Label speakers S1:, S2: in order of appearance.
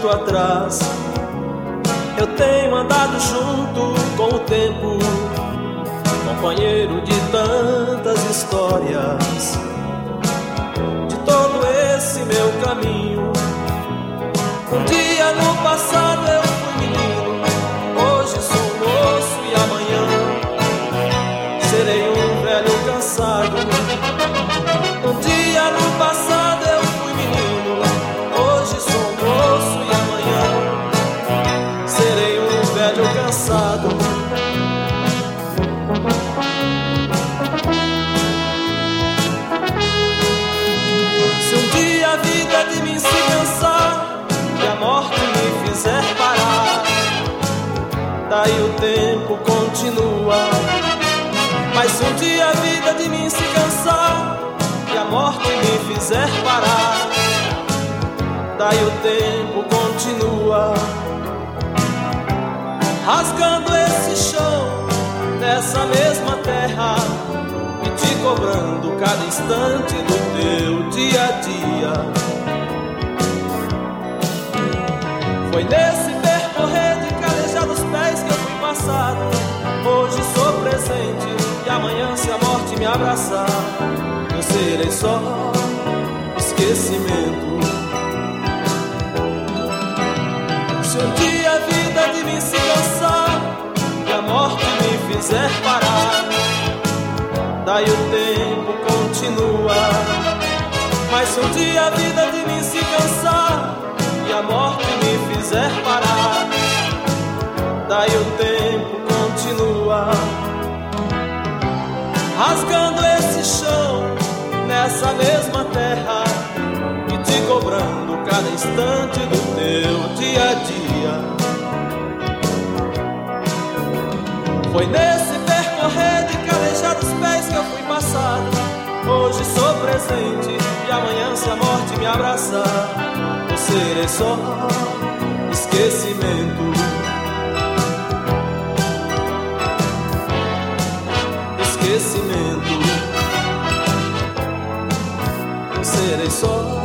S1: muito atrás. Eu tenho andado junto com o tempo, companheiro de tantas histórias, de todo esse meu caminho. Um dia no passado eu fui menino, hoje sou moço e amanhã serei um velho cansado. Um dia no passado eu fui menino, hoje sou moço e amanhã serei um velho cansado. Se um dia a vida de mim se cansar e a morte me fizer parar, daí o tempo continua. Mas se um dia a vida de mim se cansar e a morte me fizer parar, daí o tempo continua. Rasgando esse chão nessa mesma terra e te cobrando cada instante do teu dia a dia. Foi nesse percorrer de calejados pés que eu fui passado. Hoje sou presente e amanhã, se a morte me abraçar, eu serei só esquecimento. Se um dia a vida de mim se cansar e a morte me fizer parar, daí o tempo continua. Mas se um dia a vida de mim se cansar e a morte me fizer parar, daí o tempo continua. Rasgando esse chão nessa mesma terra e te cobrando cada instante do teu dia a dia. Foi nesse percorrer de calejados pés que eu fui passado. Hoje sou presente e amanhã, se a morte me abraçar, eu serei só esquecimento. Esquecimento. Eu serei só